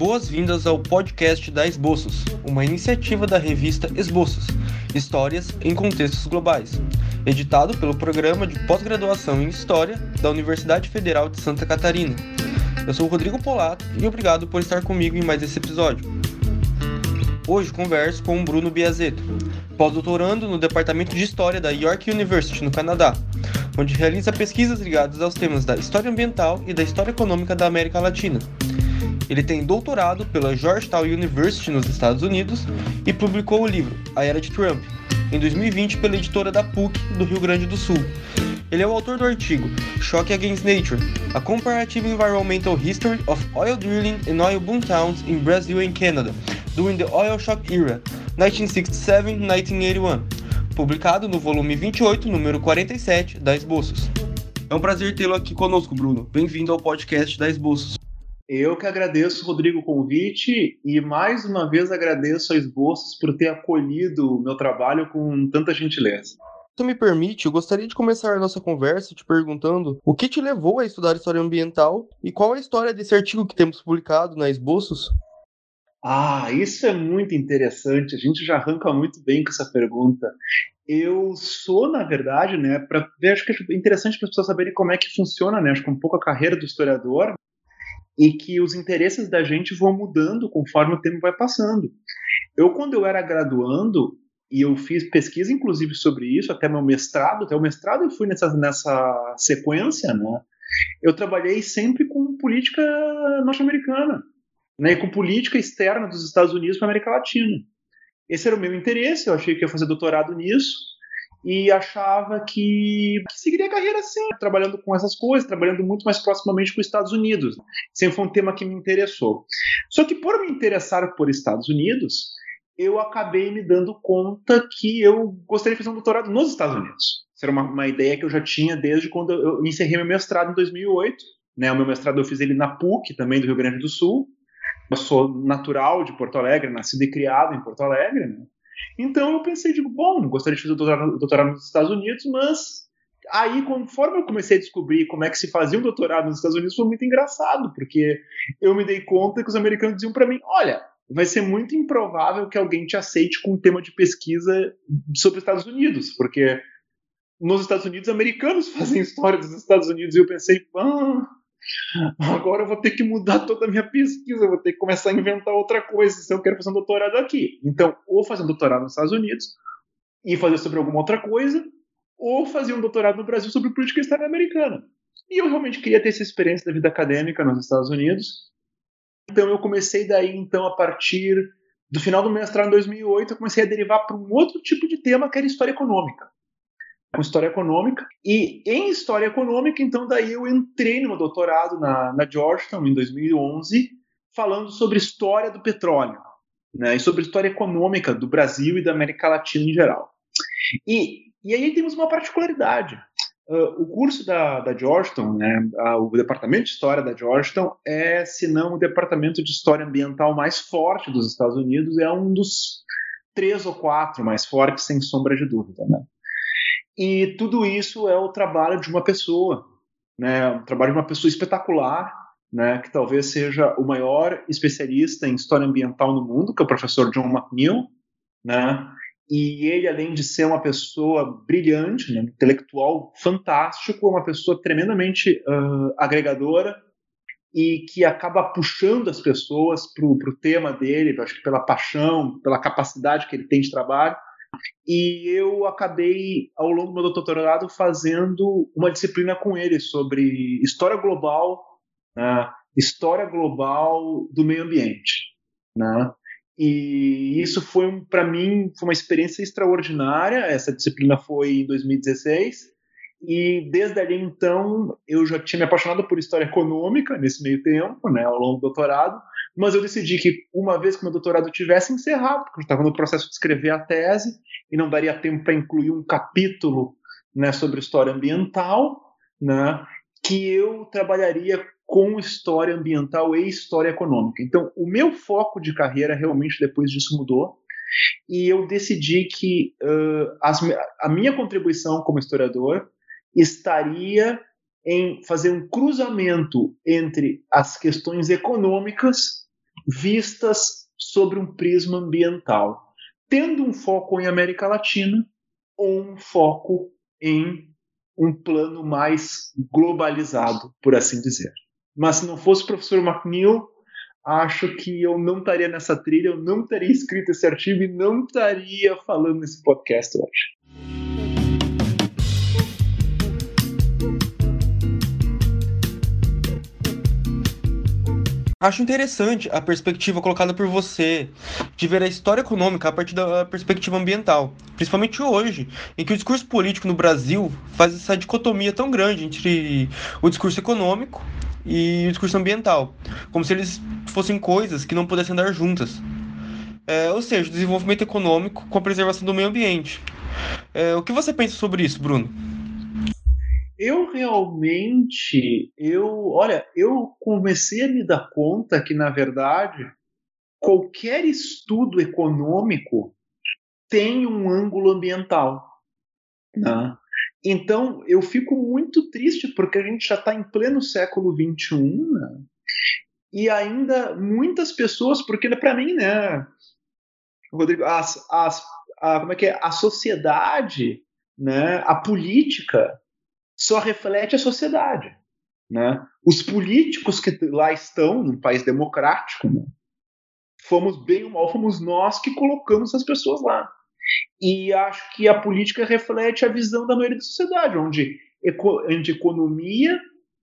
boas-vindas ao podcast da Esboços, uma iniciativa da revista Esboços, Histórias em Contextos Globais, editado pelo Programa de Pós-Graduação em História da Universidade Federal de Santa Catarina. Eu sou o Rodrigo Polato e obrigado por estar comigo em mais esse episódio. Hoje converso com o Bruno Biazetto, pós-doutorando no Departamento de História da York University, no Canadá, onde realiza pesquisas ligadas aos temas da história ambiental e da história econômica da América Latina. Ele tem doutorado pela Georgetown University nos Estados Unidos e publicou o livro A Era de Trump, em 2020 pela editora da PUC do Rio Grande do Sul. Ele é o autor do artigo Shock Against Nature, A Comparative Environmental History of Oil Drilling and Oil Boom Towns in Brazil and Canada during the Oil Shock Era, 1967-1981, publicado no volume 28, número 47, da Esboços. É um prazer tê-lo aqui conosco, Bruno. Bem-vindo ao podcast da Esboços. Eu que agradeço, Rodrigo, o convite e mais uma vez agradeço a Esboços por ter acolhido o meu trabalho com tanta gentileza. Se me permite, eu gostaria de começar a nossa conversa te perguntando o que te levou a estudar história ambiental e qual é a história desse artigo que temos publicado na Esboços? Isso é muito interessante, a gente já arranca muito bem com essa pergunta. Eu sou, na verdade, para ver, acho que é interessante para as pessoas saberem como é que funciona, acho que um pouco a carreira do historiador, e que os interesses da gente vão mudando conforme o tempo vai passando. Quando eu era graduando, e eu fiz pesquisa inclusive sobre isso, até o mestrado eu fui nessa sequência, eu trabalhei sempre com política norte-americana, e com política externa dos Estados Unidos para a América Latina. Esse era o meu interesse, eu achei que ia fazer doutorado nisso, e achava que seguiria a carreira assim, trabalhando com essas coisas, trabalhando muito mais proximamente com os Estados Unidos. Sempre foi um tema que me interessou. Só que por me interessar por Estados Unidos, eu acabei me dando conta que eu gostaria de fazer um doutorado nos Estados Unidos. Isso era uma ideia que eu já tinha desde quando eu encerrei meu mestrado em 2008. O meu mestrado eu fiz ele na PUC, também do Rio Grande do Sul. Eu sou natural de Porto Alegre, nascido e criado em Porto Alegre, Então eu pensei, gostaria de fazer doutorado nos Estados Unidos, mas aí, conforme eu comecei a descobrir como é que se fazia um doutorado nos Estados Unidos, foi muito engraçado, porque eu me dei conta que os americanos diziam para mim, olha, vai ser muito improvável que alguém te aceite com um tema de pesquisa sobre os Estados Unidos, porque nos Estados Unidos, americanos fazem história dos Estados Unidos, e eu pensei, agora eu vou ter que mudar toda a minha pesquisa, eu vou ter que começar a inventar outra coisa se eu quero fazer um doutorado aqui. Então, ou fazer um doutorado nos Estados Unidos e fazer sobre alguma outra coisa, ou fazer um doutorado no Brasil sobre política externa americana. E eu realmente queria ter essa experiência da vida acadêmica nos Estados Unidos. Então, eu comecei daí, a partir do final do mestrado em 2008, eu comecei a derivar para um outro tipo de tema, que era história econômica. Com história econômica, e em história econômica, então daí eu entrei no meu doutorado na Georgetown em 2011, falando sobre história do petróleo, e sobre história econômica do Brasil e da América Latina em geral. E aí temos uma particularidade. O curso da Georgetown, o departamento de história da Georgetown é, se não o departamento de história ambiental mais forte dos Estados Unidos, é um dos 3 ou 4 mais fortes, sem sombra de dúvida, E tudo isso é o trabalho de uma pessoa, o trabalho de uma pessoa espetacular, que talvez seja o maior especialista em história ambiental no mundo, que é o professor John McNeill, E ele, além de ser uma pessoa brilhante, um intelectual fantástico, é uma pessoa tremendamente agregadora e que acaba puxando as pessoas para o tema dele, acho que pela paixão, pela capacidade que ele tem de trabalho. E eu acabei, ao longo do meu doutorado, fazendo uma disciplina com ele sobre história global do meio ambiente. E isso foi, para mim, foi uma experiência extraordinária. Essa disciplina foi em 2016. E desde ali, então, eu já tinha me apaixonado por história econômica nesse meio tempo, ao longo do doutorado, mas eu decidi que, uma vez que o meu doutorado tivesse encerrado, porque eu estava no processo de escrever a tese, e não daria tempo para incluir um capítulo sobre história ambiental, que eu trabalharia com história ambiental e história econômica. Então, o meu foco de carreira realmente depois disso mudou, e eu decidi que a minha contribuição como historiador estaria em fazer um cruzamento entre as questões econômicas vistas sobre um prisma ambiental, tendo um foco em América Latina ou um foco em um plano mais globalizado, por assim dizer. Mas se não fosse o professor McNeil, acho que eu não estaria nessa trilha, eu não teria escrito esse artigo e não estaria falando nesse podcast hoje. Acho interessante a perspectiva colocada por você de ver a história econômica a partir da perspectiva ambiental, principalmente hoje, em que o discurso político no Brasil faz essa dicotomia tão grande entre o discurso econômico e o discurso ambiental, como se eles fossem coisas que não pudessem andar juntas. Ou seja, o desenvolvimento econômico com a preservação do meio ambiente. O que você pensa sobre isso, Bruno? Eu realmente, eu comecei a me dar conta que, na verdade, qualquer estudo econômico tem um ângulo ambiental, né? Então, eu fico muito triste porque a gente já está em pleno século XXI, né? E ainda muitas pessoas, porque para mim, né, Rodrigo, como é que é? A sociedade, né, a política só reflete a sociedade, né? Os políticos que lá estão, num país democrático, né, fomos bem ou mal, fomos nós que colocamos as pessoas lá. E acho que a política reflete a visão da maioria da sociedade, onde economia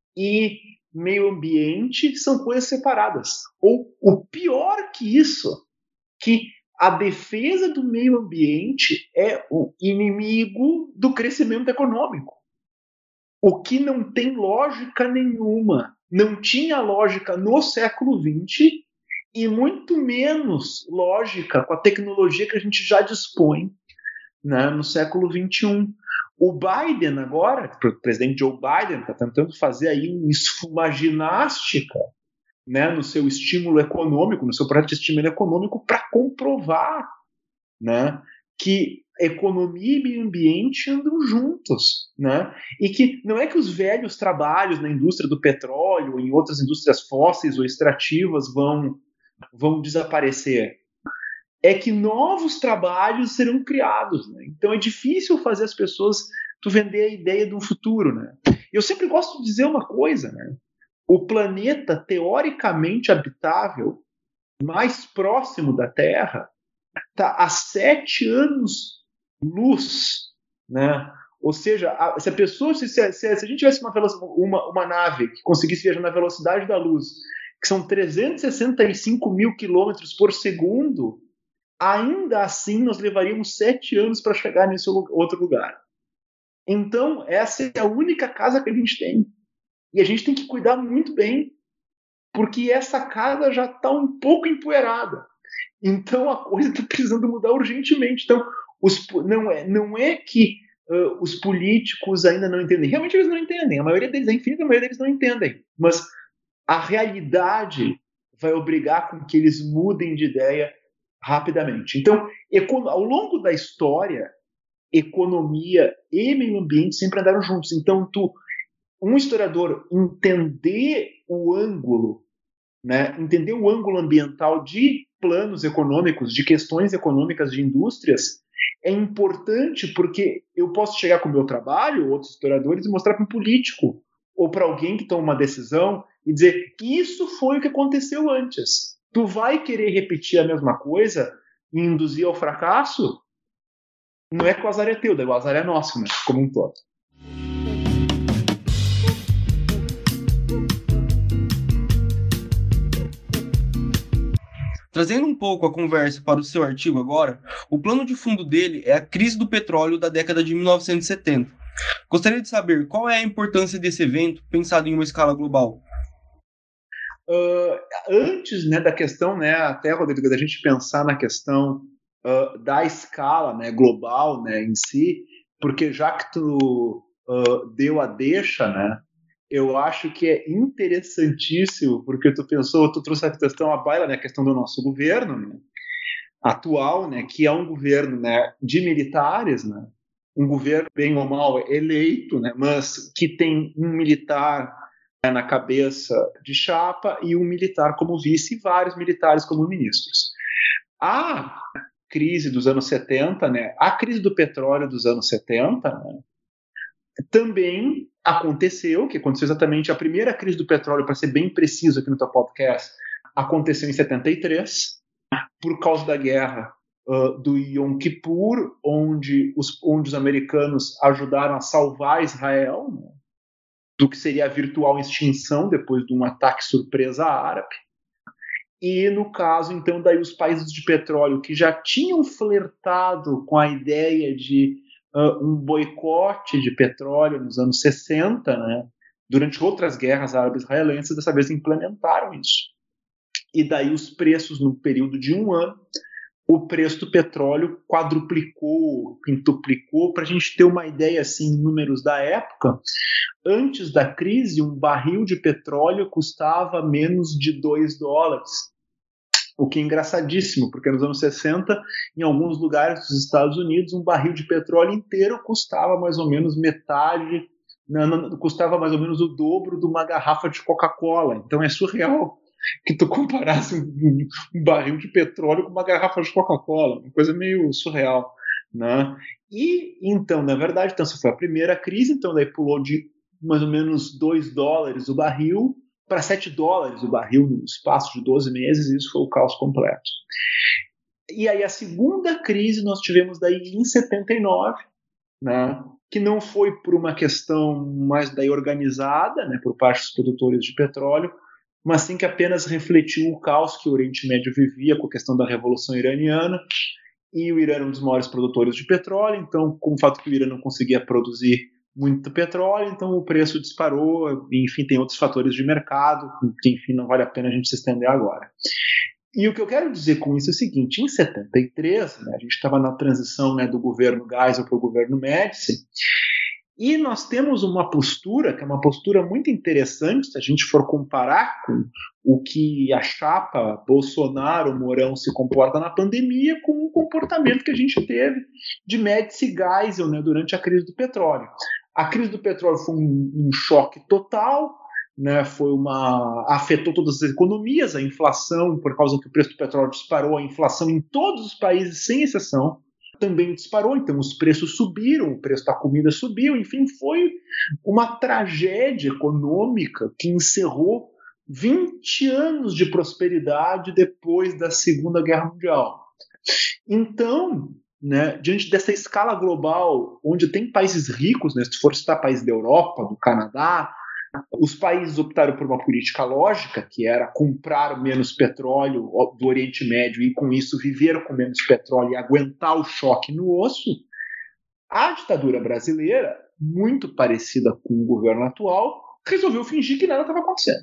e meio ambiente são coisas separadas. Ou o pior que isso, que a defesa do meio ambiente é o inimigo do crescimento econômico. O que não tem lógica nenhuma. Não tinha lógica no século XX e muito menos lógica com a tecnologia que a gente já dispõe, né, no século XXI. O Biden agora, o presidente Joe Biden, está tentando fazer aí uma ginástica, né, no seu estímulo econômico, no seu projeto de estímulo econômico, para comprovar, né, que economia e meio ambiente andam juntos, né? E que não é que os velhos trabalhos na indústria do petróleo ou em outras indústrias fósseis ou extrativas vão desaparecer. É que novos trabalhos serão criados, né? Então é difícil fazer as pessoas tu vender a ideia de um futuro, né? Eu sempre gosto de dizer uma coisa, né? O planeta teoricamente habitável mais próximo da Terra está a 7 anos-luz, né? Ou seja, se a pessoa, se a gente tivesse uma nave que conseguisse viajar na velocidade da luz, que são 365 mil quilômetros por segundo, ainda assim nós levaríamos 7 anos para chegar nesse outro lugar. Então, essa é a única casa que a gente tem. E a gente tem que cuidar muito bem, porque essa casa já está um pouco empoeirada. Então, a coisa está precisando mudar urgentemente. Então, não é que os políticos ainda não entendem. Realmente eles não entendem. A maioria deles, a infinita maioria deles não entendem. Mas a realidade vai obrigar com que eles mudem de ideia rapidamente. Então, ao longo da história, economia e meio ambiente sempre andaram juntos. Então, um historiador entender o ângulo, né, entender o ângulo ambiental de planos econômicos, de questões econômicas de indústrias, é importante porque eu posso chegar com o meu trabalho, outros historiadores, e mostrar para um político ou para alguém que toma uma decisão e dizer que isso foi o que aconteceu antes. Tu vai querer repetir a mesma coisa e induzir ao fracasso? Não é que o azar é teu, o azar é nosso, né, como um todo. Trazendo um pouco a conversa para o seu artigo agora, o plano de fundo dele é a crise do petróleo da década de 1970. Gostaria de saber qual é a importância desse evento pensado em uma escala global. Antes, né, da questão, né, até, Rodrigo, da gente pensar na questão da escala, né, global, né, em si, porque já que tu deu a deixa, né, eu acho que é interessantíssimo, porque tu trouxe a questão à baila, né, a questão do nosso governo, né, atual, né, que é um governo, né, de militares, né, um governo bem ou mal eleito, né, mas que tem um militar na cabeça de chapa e um militar como vice e vários militares como ministros. A crise dos anos 70, né, a crise do petróleo dos anos 70, né, também aconteceu exatamente a primeira crise do petróleo, para ser bem preciso aqui no teu podcast, aconteceu em 73, por causa da guerra do Yom Kippur, onde os americanos ajudaram a salvar Israel, né, do que seria a virtual extinção depois de um ataque surpresa árabe. E, no caso, então, daí os países de petróleo que já tinham flertado com a ideia de um boicote de petróleo nos anos 60, né, durante outras guerras árabe-israelenses, dessa vez implementaram isso. E daí os preços, no período de um ano, o preço do petróleo quadruplicou, quintuplicou. Para a gente ter uma ideia, assim, em números da época, antes da crise, um barril de petróleo custava menos de $2. O que é engraçadíssimo, porque nos anos 60, em alguns lugares dos Estados Unidos, um barril de petróleo inteiro custava mais ou menos metade, custava mais ou menos o dobro de uma garrafa de Coca-Cola. Então é surreal que tu comparasse um barril de petróleo com uma garrafa de Coca-Cola, uma coisa meio surreal, né? E então, na verdade, então, essa foi a primeira crise, então daí pulou de mais ou menos $2 o barril para $7 o barril no espaço de 12 meses, e isso foi o caos completo. E aí a segunda crise nós tivemos daí em 79, né, que não foi por uma questão mais daí organizada, né, por parte dos produtores de petróleo, mas sim que apenas refletiu o caos que o Oriente Médio vivia com a questão da Revolução Iraniana, e o Irã era um dos maiores produtores de petróleo, então, com o fato que o Irã não conseguia produzir muito petróleo, então o preço disparou, enfim, tem outros fatores de mercado, que, enfim, não vale a pena a gente se estender agora. E o que eu quero dizer com isso é o seguinte: em 73, né, a gente estava na transição, né, do governo Geisel para o governo Médici, e nós temos uma postura, que é uma postura muito interessante, se a gente for comparar com o que a chapa Bolsonaro-Mourão se comporta na pandemia, com o comportamento que a gente teve de Médici e Geisel, né, durante a crise do petróleo. A crise do petróleo foi um choque total, né, afetou todas as economias, a inflação, por causa que o preço do petróleo disparou, a inflação em todos os países, sem exceção, também disparou, então os preços subiram, o preço da comida subiu, enfim, foi uma tragédia econômica que encerrou 20 anos de prosperidade depois da Segunda Guerra Mundial. Então, né, diante dessa escala global, onde tem países ricos, né, se for citar países da Europa, do Canadá, os países optaram por uma política lógica, que era comprar menos petróleo do Oriente Médio e, com isso, viver com menos petróleo e aguentar o choque no osso. A ditadura brasileira, muito parecida com o governo atual, resolveu fingir que nada estava acontecendo.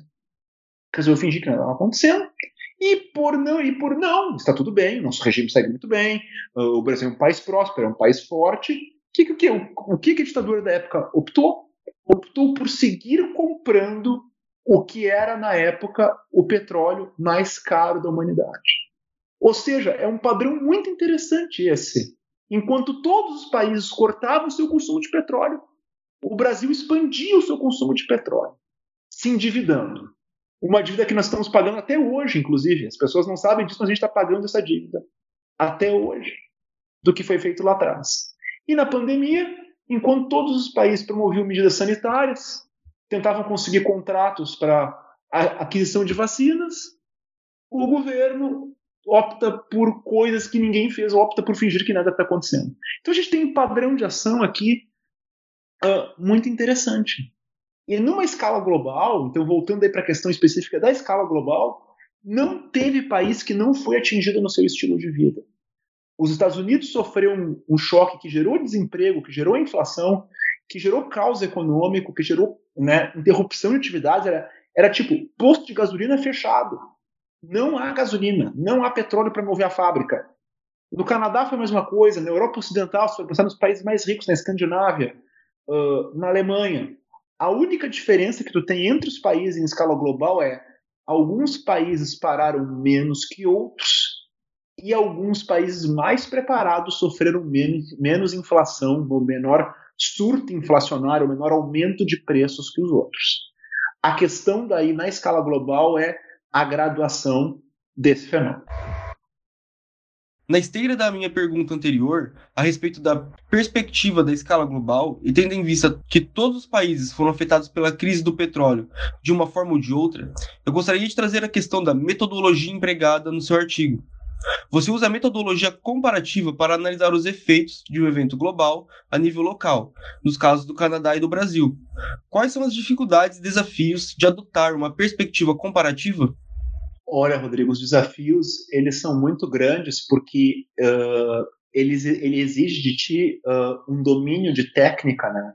E por não, está tudo bem, nosso regime segue muito bem, o Brasil é um país próspero, é um país forte. O que a ditadura da época optou? Optou por seguir comprando o que era, na época, o petróleo mais caro da humanidade. Ou seja, é um padrão muito interessante esse. Enquanto todos os países cortavam o seu consumo de petróleo, o Brasil expandia o seu consumo de petróleo, se endividando. Uma dívida que nós estamos pagando até hoje, inclusive. As pessoas não sabem disso, mas a gente está pagando essa dívida até hoje, do que foi feito lá atrás. E na pandemia, enquanto todos os países promoviam medidas sanitárias, tentavam conseguir contratos para a aquisição de vacinas, o governo opta por coisas que ninguém fez, opta por fingir que nada está acontecendo. Então a gente tem um padrão de ação aqui muito interessante. E numa escala global, então voltando aí para a questão específica da escala global, não teve país que não foi atingido no seu estilo de vida. Os Estados Unidos sofreu um choque que gerou desemprego, que gerou inflação, que gerou caos econômico, que gerou, né, interrupção de atividades. Era tipo, posto de gasolina fechado. Não há gasolina, não há petróleo para mover a fábrica. No Canadá foi a mesma coisa, na Europa Ocidental, se for pensar nos países mais ricos, na Escandinávia, na Alemanha. A única diferença que tu tem entre os países em escala global é alguns países pararam menos que outros e alguns países mais preparados sofreram menos inflação, no menor surto inflacionário, o menor aumento de preços que os outros. A questão daí, na escala global, é a graduação desse fenômeno. Na esteira da minha pergunta anterior, a respeito da perspectiva da escala global, e tendo em vista que todos os países foram afetados pela crise do petróleo de uma forma ou de outra, eu gostaria de trazer a questão da metodologia empregada no seu artigo. Você usa a metodologia comparativa para analisar os efeitos de um evento global a nível local, nos casos do Canadá e do Brasil. Quais são as dificuldades e desafios de adotar uma perspectiva comparativa? Olha, Rodrigo, os desafios eles são muito grandes porque ele exige de ti um domínio de técnica, né?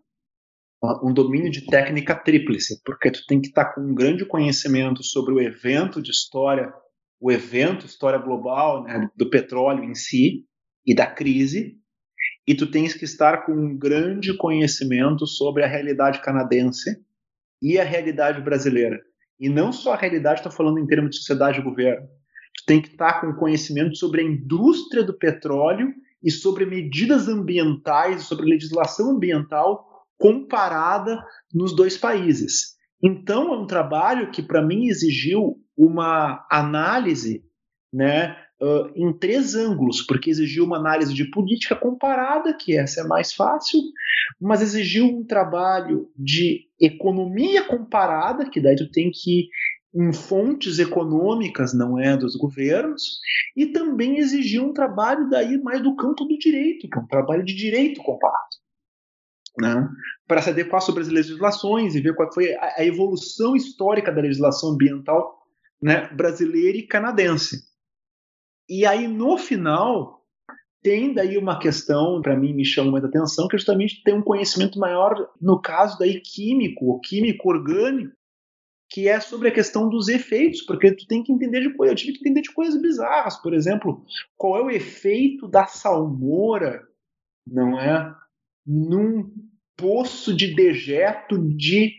Um domínio de técnica tríplice, porque tu tem que estar com um grande conhecimento sobre o evento de história, história global, né, do petróleo em si e da crise, e tu tens que estar com um grande conhecimento sobre a realidade canadense e a realidade brasileira. E não só a realidade, estou falando em termos de sociedade e governo. Tu tem que estar com conhecimento sobre a indústria do petróleo e sobre medidas ambientais, sobre legislação ambiental comparada nos dois países. Então, é um trabalho que, para mim, exigiu uma análise, né, em 3 ângulos, porque exigiu uma análise de política comparada, que essa é mais fácil, mas exigiu um trabalho de economia comparada, que daí tu tem que ir em fontes econômicas, não é, dos governos, e também exigiu um trabalho daí mais do campo do direito, que é um trabalho de direito comparado, né, para se adequar sobre as legislações e ver qual foi a evolução histórica da legislação ambiental, né, brasileira e canadense. E aí, no final, tem daí uma questão, para mim, me chama muita atenção, que é justamente ter um conhecimento maior, no caso daí químico orgânico, que é sobre a questão dos efeitos, porque tu tem que entender de coisas, eu tive que entender de coisas bizarras, por exemplo, qual é o efeito da salmoura, não é, num poço de dejeto de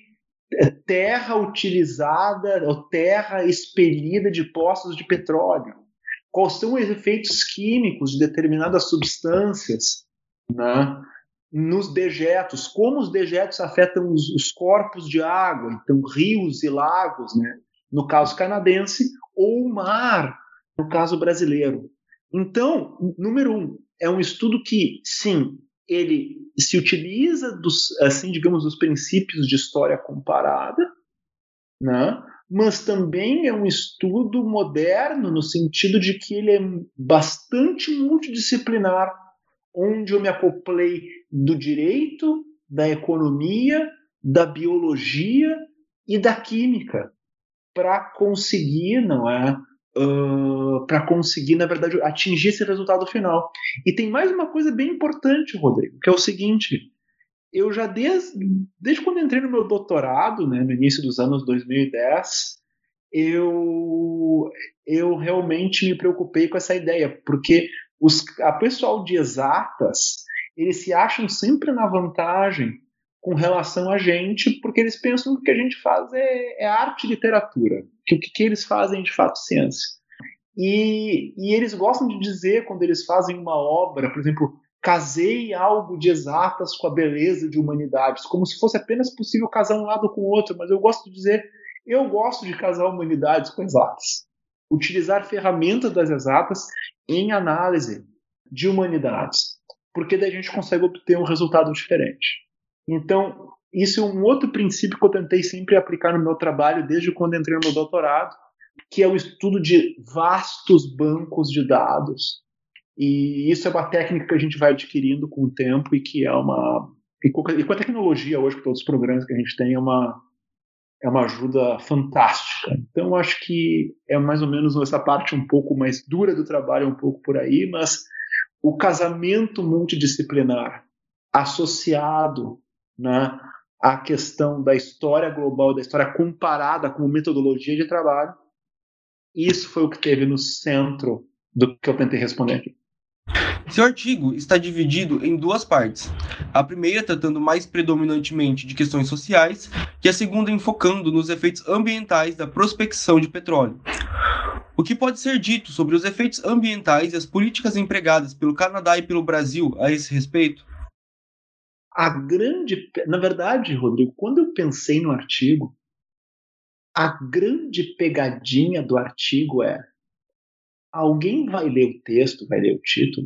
terra utilizada, ou terra expelida de poços de petróleo. Quais são os efeitos químicos de determinadas substâncias, né, nos dejetos, como os dejetos afetam os corpos de água, então rios e lagos, né, no caso canadense, ou o mar, no caso brasileiro. Então, número 1, é um estudo que, sim, ele se utiliza dos princípios de história comparada, né? Mas também é um estudo moderno no sentido de que ele é bastante multidisciplinar, onde eu me acoplei do direito, da economia, da biologia e da química para conseguir, na verdade, atingir esse resultado final. E tem mais uma coisa bem importante, Rodrigo, que é o seguinte: eu já desde quando entrei no meu doutorado, né, no início dos anos 2010, eu realmente me preocupei com essa ideia, porque a pessoal de exatas, eles se acham sempre na vantagem com relação a gente, porque eles pensam que o que a gente faz é arte e literatura, que o que eles fazem é de fato ciência. E eles gostam de dizer, quando eles fazem uma obra, por exemplo, casei algo de exatas com a beleza de humanidades, como se fosse apenas possível casar um lado com o outro, mas eu gosto de dizer, eu gosto de casar humanidades com exatas. Utilizar ferramentas das exatas em análise de humanidades, porque daí a gente consegue obter um resultado diferente. Então, isso é um outro princípio que eu tentei sempre aplicar no meu trabalho desde quando entrei no meu doutorado, que é o estudo de vastos bancos de dados. E isso é uma técnica que a gente vai adquirindo com o tempo e que é e com a tecnologia hoje, com todos os programas que a gente tem, é uma ajuda fantástica. Então, acho que é mais ou menos essa parte um pouco mais dura do trabalho, um pouco por aí, mas o casamento multidisciplinar associado, né, à questão da história global, da história comparada com metodologia de trabalho, isso foi o que teve no centro do que eu tentei responder aqui. Seu artigo está dividido em 2 partes. A primeira tratando mais predominantemente de questões sociais e a segunda enfocando nos efeitos ambientais da prospecção de petróleo. O que pode ser dito sobre os efeitos ambientais e as políticas empregadas pelo Canadá e pelo Brasil a esse respeito? Na verdade, Rodrigo, quando eu pensei no artigo, A grande pegadinha do artigo é: alguém vai ler o texto, vai ler o título,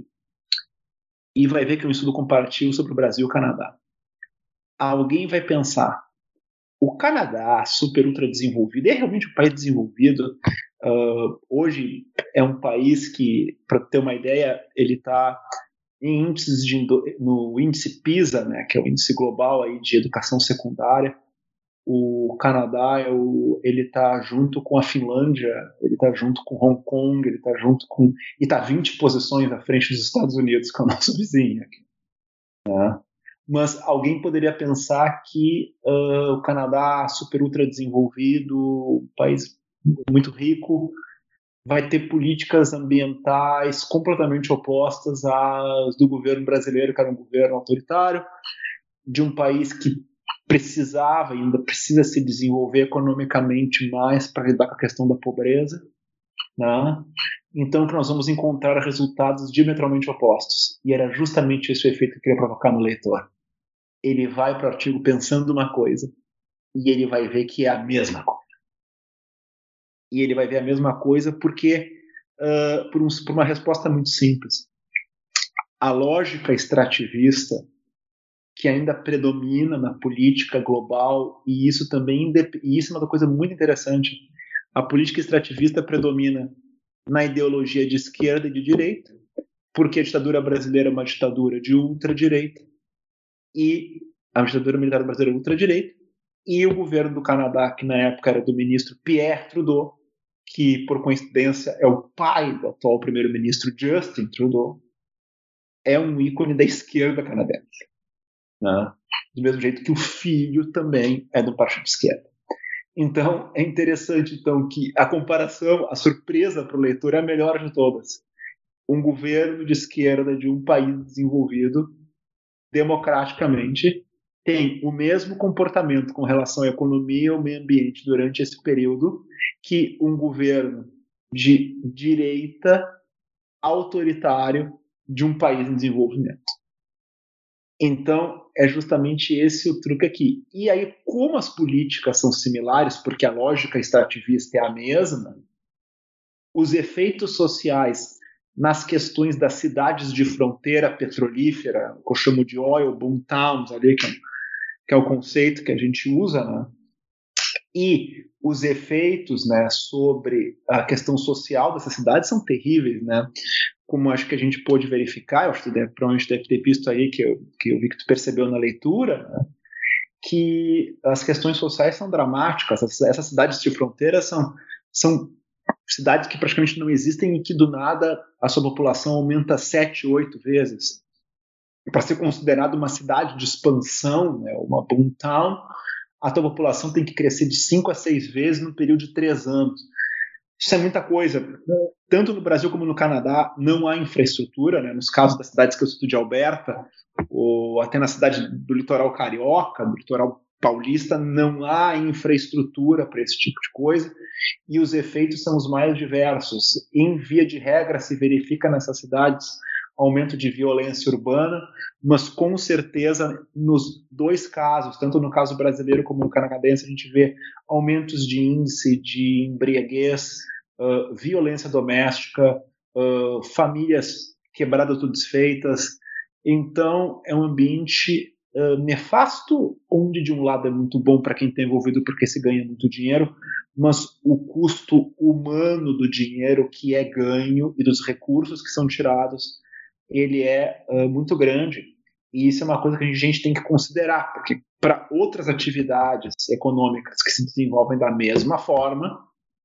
e vai ver que é um estudo comparativo sobre o Brasil e o Canadá. Alguém vai pensar: o Canadá, super ultra desenvolvido, é realmente um país desenvolvido. Hoje é um país que, para ter uma ideia, ele está em índices no índice PISA, né, que é o índice global aí de educação secundária. O Canadá ele está junto com a Finlândia, ele está junto com Hong Kong, ele está junto com, e está 20 posições à frente dos Estados Unidos, que é o nosso vizinho aqui, né? Mas alguém poderia pensar que o Canadá, super ultra desenvolvido, um país muito rico, vai ter políticas ambientais completamente opostas às do governo brasileiro, que era um governo autoritário, de um país que precisava e ainda precisa se desenvolver economicamente mais para lidar com a questão da pobreza, né? Então que nós vamos encontrar resultados diametralmente opostos. E era justamente esse o efeito que eu queria provocar no leitor. Ele vai para o artigo pensando uma coisa e ele vai ver que é a mesma coisa. E ele vai ver a mesma coisa porque por uma resposta muito simples. A lógica extrativista que ainda predomina na política global, e isso é uma coisa muito interessante. A política extrativista predomina na ideologia de esquerda e de direita, porque a ditadura brasileira é uma ditadura de ultradireita, e a ditadura militar brasileira é ultradireita, e o governo do Canadá, que na época era do ministro Pierre Trudeau, que por coincidência é o pai do atual primeiro-ministro Justin Trudeau, é um ícone da esquerda canadense. Né? Do mesmo jeito que o filho também é do partido de esquerda. Então, é interessante então, que a comparação, a surpresa para o leitor é a melhor de todas. Um governo de esquerda de um país desenvolvido, democraticamente, tem o mesmo comportamento com relação à economia e ao meio ambiente durante esse período que um governo de direita autoritário de um país em desenvolvimento. Então, é justamente esse o truque aqui. E aí, como as políticas são similares, porque a lógica extrativista é a mesma, os efeitos sociais nas questões das cidades de fronteira petrolífera, que eu chamo de oil boom towns, ali, que é o conceito que a gente usa, né? E os efeitos, né, sobre a questão social dessas cidades são terríveis, né? Como acho que a gente pôde verificar, eu acho que provavelmente deve ter visto aí, que eu vi que tu percebeu na leitura, né, que as questões sociais são dramáticas. Essas cidades de fronteira são cidades que praticamente não existem e que do nada a sua população aumenta 7, 8 vezes. Para ser considerado uma cidade de expansão, né, uma boom town, a tua população tem que crescer de 5 a 6 vezes no período de 3 anos. Isso é muita coisa. Tanto no Brasil como no Canadá não há infraestrutura, né? Nos casos das cidades que eu estudo de Alberta, ou até na cidade do litoral carioca, do litoral paulista, não há infraestrutura para esse tipo de coisa, e os efeitos são os mais diversos. Em via de regra, se verifica nessas cidades aumento de violência urbana, mas com certeza nos dois casos, tanto no caso brasileiro como no canadense, a gente vê aumentos de índice de embriaguez, violência doméstica, famílias quebradas ou desfeitas. Então é um ambiente nefasto, onde de um lado é muito bom para quem está envolvido porque se ganha muito dinheiro, mas o custo humano do dinheiro que é ganho e dos recursos que são tirados, ele é muito grande. E isso é uma coisa que a gente tem que considerar, porque para outras atividades econômicas que se desenvolvem da mesma forma,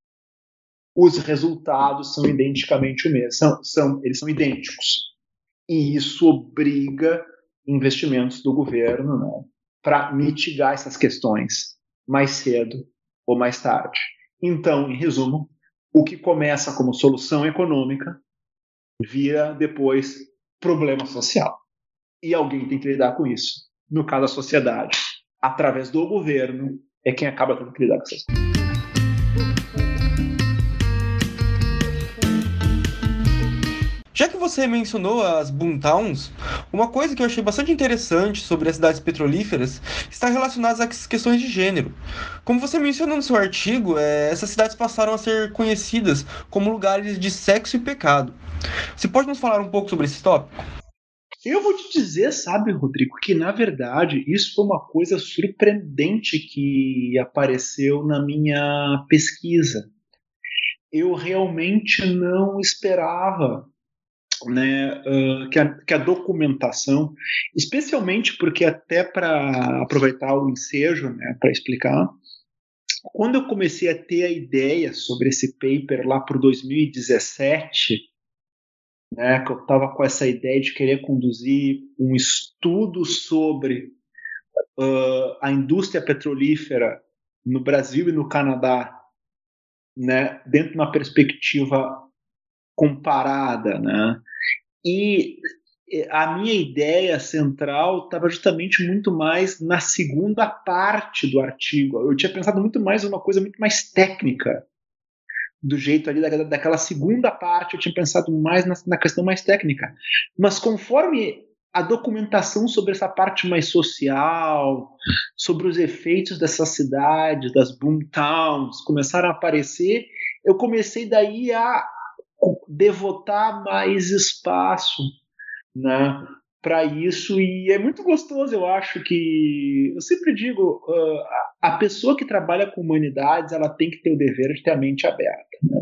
os resultados são identicamente o mesmo, eles são idênticos. E isso obriga investimentos do governo, né, para mitigar essas questões mais cedo ou mais tarde. Então, em resumo, o que começa como solução econômica vira depois problema social. E alguém tem que lidar com isso. No caso, a sociedade, através do governo, é quem acaba tendo que lidar com isso. Já que você mencionou as boomtowns, uma coisa que eu achei bastante interessante sobre as cidades petrolíferas está relacionada às questões de gênero. Como você mencionou no seu artigo, essas cidades passaram a ser conhecidas como lugares de sexo e pecado. Você pode nos falar um pouco sobre esse tópico? Eu vou te dizer, sabe, Rodrigo, que na verdade isso foi uma coisa surpreendente que apareceu na minha pesquisa. Eu realmente não esperava, né, que a documentação, especialmente porque até para aproveitar o ensejo, né, para explicar, quando eu comecei a ter a ideia sobre esse paper lá por 2017, né, que eu estava com essa ideia de querer conduzir um estudo sobre a indústria petrolífera no Brasil e no Canadá, né, dentro de uma perspectiva comparada, né? E a minha ideia central estava justamente muito mais na segunda parte do artigo. Eu tinha pensado muito mais em uma coisa muito mais técnica, do jeito ali daquela segunda parte, eu tinha pensado mais na questão mais técnica. Mas conforme a documentação sobre essa parte mais social, sobre os efeitos dessas cidades, das boomtowns, começaram a aparecer, eu comecei daí a devotar mais espaço, né, para isso, e é muito gostoso. Eu acho que, eu sempre digo, a pessoa que trabalha com humanidades, ela tem que ter o dever de ter a mente aberta, né?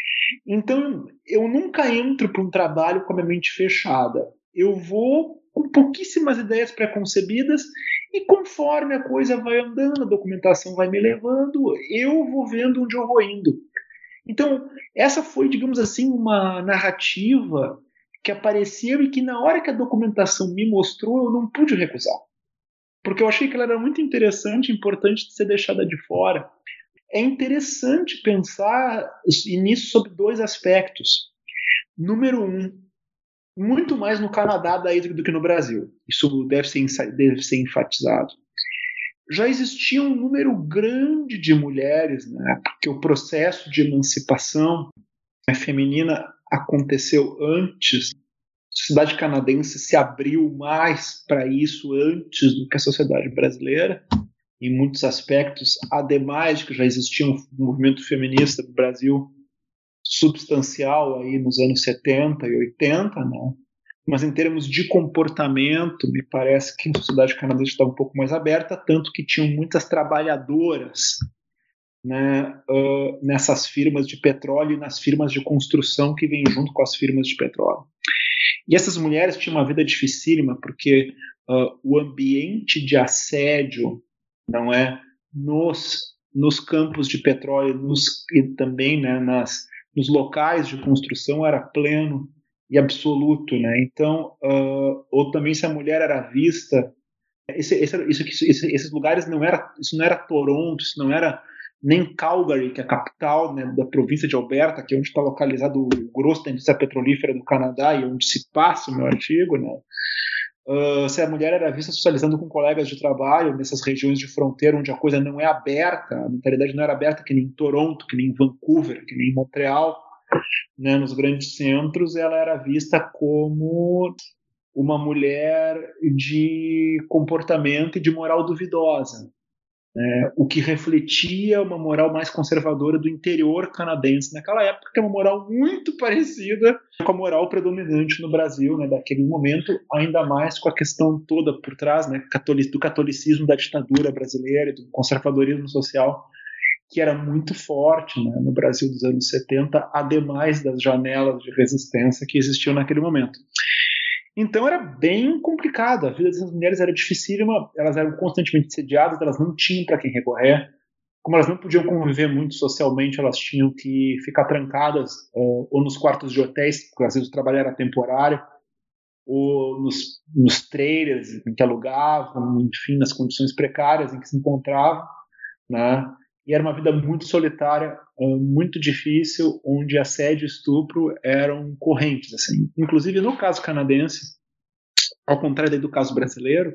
Então eu nunca entro para um trabalho com a minha mente fechada. Eu vou com pouquíssimas ideias pré-concebidas, e conforme a coisa vai andando, a documentação vai me levando, eu vou vendo onde eu vou indo. Então, essa foi, digamos assim, uma narrativa que apareceu e que, na hora que a documentação me mostrou, eu não pude recusar. Porque eu achei que ela era muito interessante e importante de ser deixada de fora. É interessante pensar nisso sob dois aspectos. Número um, muito mais no Canadá daí do que no Brasil. Isso deve ser enfatizado. Já existia um número grande de mulheres, né, porque o processo de emancipação feminina aconteceu antes. A sociedade canadense se abriu mais para isso antes do que a sociedade brasileira, em muitos aspectos, ademais de que já existia um movimento feminista no Brasil substancial aí nos anos 70 e 80, né? Mas em termos de comportamento, me parece que a sociedade canadense estava um pouco mais aberta, tanto que tinham muitas trabalhadoras, né, nessas firmas de petróleo e nas firmas de construção que vêm junto com as firmas de petróleo. E essas mulheres tinham uma vida dificílima, porque o ambiente de assédio, não é, nos campos de petróleo e também, né, nos locais de construção era pleno e absoluto, né? Então, ou também se a mulher era vista, esses lugares isso não era Toronto, isso não era nem Calgary, que é a capital, né, da província de Alberta, que é onde está localizado o grosso da indústria petrolífera do Canadá e onde se passa o meu artigo, né? Se a mulher era vista socializando com colegas de trabalho nessas regiões de fronteira onde a coisa não é aberta, a mentalidade não era aberta, que nem em Toronto, que nem em Vancouver, que nem em Montreal, né, nos grandes centros, ela era vista como uma mulher de comportamento e de moral duvidosa, né, o que refletia uma moral mais conservadora do interior canadense naquela época, que é uma moral muito parecida com a moral predominante no Brasil, né, daquele momento, ainda mais com a questão toda por trás, né, do catolicismo da ditadura brasileira e do conservadorismo social, que era muito forte, né, no Brasil dos anos 70, ademais das janelas de resistência que existiam naquele momento. Então era bem complicado, a vida dessas mulheres era dificílima, elas eram constantemente assediadas, elas não tinham para quem recorrer, como elas não podiam conviver muito socialmente, elas tinham que ficar trancadas ou nos quartos de hotéis, porque às vezes o trabalho era temporário, ou nos trailers em que alugavam, enfim, nas condições precárias em que se encontravam, né? E era uma vida muito solitária, muito difícil, onde assédio e estupro eram correntes, assim. Inclusive, no caso canadense, ao contrário do caso brasileiro,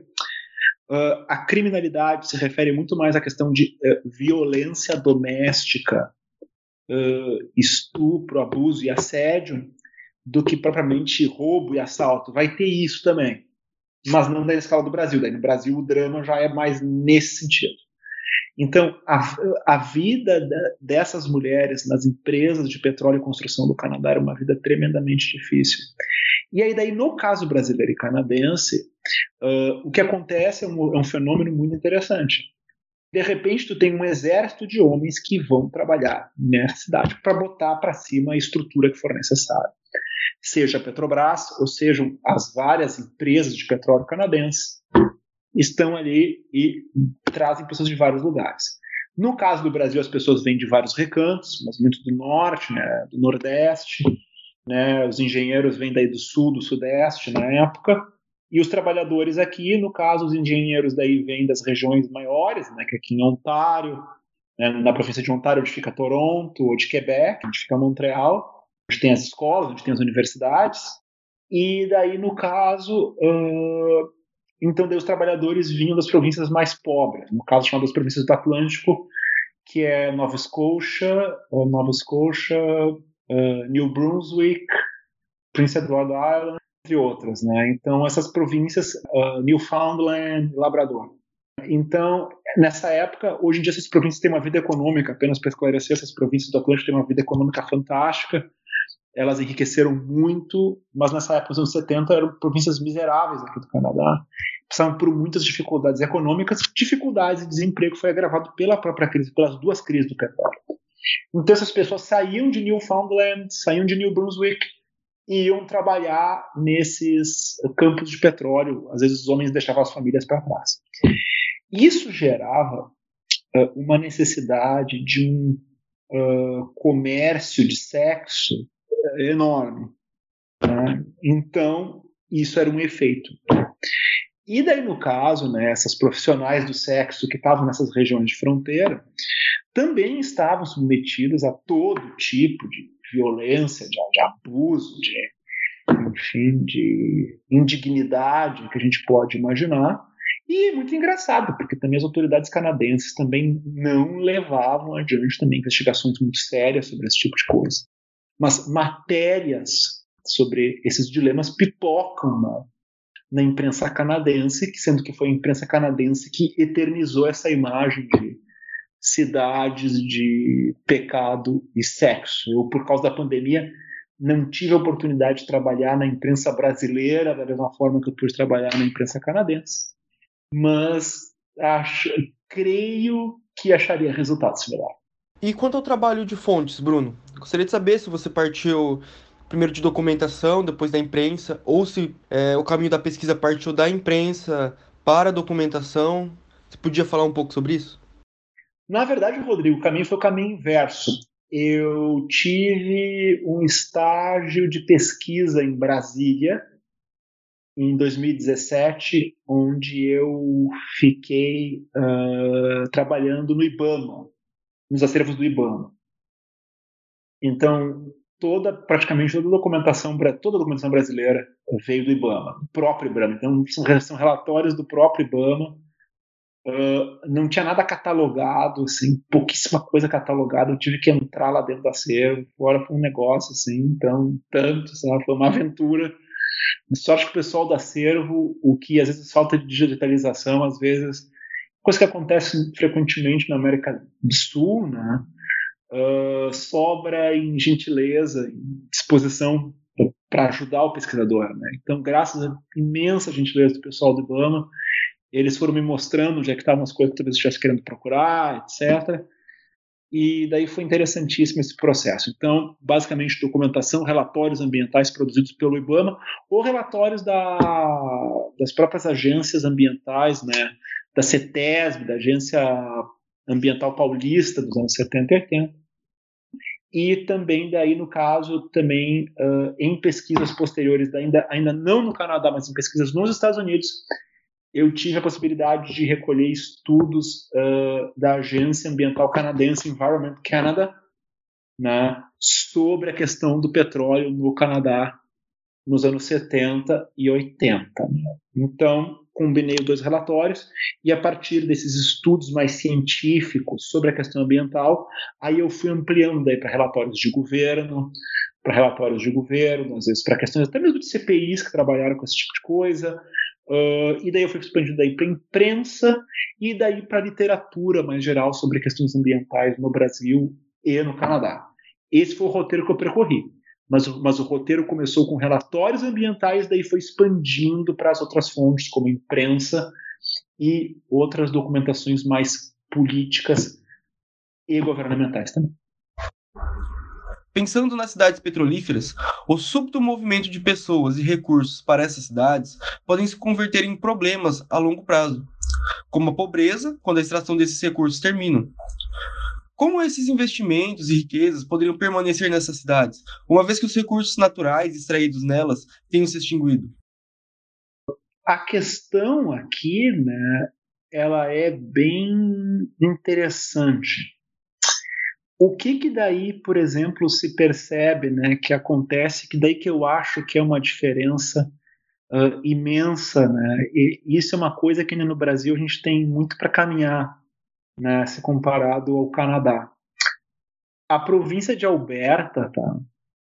a criminalidade se refere muito mais à questão de violência doméstica, estupro, abuso e assédio, do que propriamente roubo e assalto. Vai ter isso também, mas não na escala do Brasil. Daí no Brasil o drama já é mais nesse sentido. Então, a vida dessas mulheres nas empresas de petróleo e construção do Canadá era uma vida tremendamente difícil. E aí, daí, no caso brasileiro e canadense, o que acontece é um fenômeno muito interessante. De repente, tu tem um exército de homens que vão trabalhar nessa cidade para botar para cima a estrutura que for necessária. Seja a Petrobras, ou sejam as várias empresas de petróleo canadenses, estão ali e trazem pessoas de vários lugares. No caso do Brasil, as pessoas vêm de vários recantos, mas muito do norte, né, do nordeste, né, os engenheiros vêm daí do sul, do sudeste na época, e os trabalhadores aqui, no caso, os engenheiros daí vêm das regiões maiores, né, que aqui em Ontário, né, na província de Ontário, onde fica Toronto, ou de Quebec, onde fica Montreal, onde tem as escolas, onde tem as universidades, e daí, no caso, então daí os trabalhadores vinham das províncias mais pobres, no caso chamadas províncias do Atlântico, que é Nova Scotia, New Brunswick, Prince Edward Island, entre outras, né? Então essas províncias, Newfoundland, Labrador. Então, nessa época, hoje em dia essas províncias têm uma vida econômica, apenas para esclarecer, essas províncias do Atlântico têm uma vida econômica fantástica, elas enriqueceram muito, mas nessa época, nos anos 70, eram províncias miseráveis aqui do Canadá, passavam por muitas dificuldades econômicas, dificuldades e desemprego foi agravado pela própria crise, pelas duas crises do petróleo. Então essas pessoas saíam de Newfoundland, saíam de New Brunswick e iam trabalhar nesses campos de petróleo. Às vezes os homens deixavam as famílias para trás. Isso gerava uma necessidade de um comércio de sexo enorme, né? Então isso era um efeito. E daí, no caso, né, essas profissionais do sexo que estavam nessas regiões de fronteira também estavam submetidas a todo tipo de violência, de abuso, enfim, de indignidade que a gente pode imaginar. E é muito engraçado, porque também as autoridades canadenses também não levavam adiante também investigações muito sérias sobre esse tipo de coisa. Mas matérias sobre esses dilemas pipocam na imprensa canadense, sendo que foi a imprensa canadense que eternizou essa imagem de cidades de pecado e sexo. Eu, por causa da pandemia, não tive a oportunidade de trabalhar na imprensa brasileira da mesma forma que eu pude trabalhar na imprensa canadense, mas creio que acharia resultados similares. E quanto ao trabalho de fontes, Bruno? Gostaria de saber se você partiu primeiro de documentação, depois da imprensa, ou se o caminho da pesquisa partiu da imprensa para a documentação. Você podia falar um pouco sobre isso? Na verdade, Rodrigo, o caminho foi o caminho inverso. Eu tive um estágio de pesquisa em Brasília, em 2017, onde eu fiquei trabalhando no IBAMA, nos acervos do IBAMA. Então, praticamente toda a documentação brasileira veio do IBAMA, do próprio IBAMA. Então, são relatórios do próprio IBAMA. Não tinha nada catalogado, assim, pouquíssima coisa catalogada. Eu tive que entrar lá dentro do acervo. Fora foi um negócio, assim, então, sabe, foi uma aventura. Sorte que o pessoal do acervo, o que às vezes falta de digitalização, às vezes, coisa que acontece frequentemente na América do Sul, né? Sobra em gentileza, em disposição para ajudar o pesquisador, né? Então, graças à imensa gentileza do pessoal do IBAMA, eles foram me mostrando onde é que estavam as coisas que talvez eu estivesse querendo procurar, etc. E daí foi interessantíssimo esse processo. Então, basicamente, documentação, relatórios ambientais produzidos pelo IBAMA, ou relatórios das próprias agências ambientais, né? Da CETESB, da Agência Ambiental Paulista dos anos 70 e 80. E também, daí, no caso, também em pesquisas posteriores, ainda não no Canadá, mas em pesquisas nos Estados Unidos, eu tive a possibilidade de recolher estudos da Agência Ambiental Canadense, Environment Canada, né, sobre a questão do petróleo no Canadá nos anos 70 e 80. Né? Então, combinei os dois relatórios e a partir desses estudos mais científicos sobre a questão ambiental, aí eu fui ampliando para relatórios de governo, para relatórios de governo, às vezes para questões até mesmo de CPIs que trabalharam com esse tipo de coisa. E daí eu fui expandindo daí para a imprensa e daí para a literatura mais geral sobre questões ambientais no Brasil e no Canadá. Esse foi o roteiro que eu percorri. Mas o roteiro começou com relatórios ambientais, daí foi expandindo para as outras fontes, como imprensa e outras documentações mais políticas e governamentais também. Pensando nas cidades petrolíferas, o súbito movimento de pessoas e recursos para essas cidades podem se converter em problemas a longo prazo, como a pobreza quando a extração desses recursos termina. Como esses investimentos e riquezas poderiam permanecer nessas cidades, uma vez que os recursos naturais extraídos nelas tenham se extinguido? A questão aqui, né, ela é bem interessante. O que daí, por exemplo, se percebe, né, que acontece, que daí que eu acho que é uma diferença imensa, né? E isso é uma coisa que no Brasil a gente tem muito para caminhar, né, se comparado ao Canadá. A província de Alberta, tá?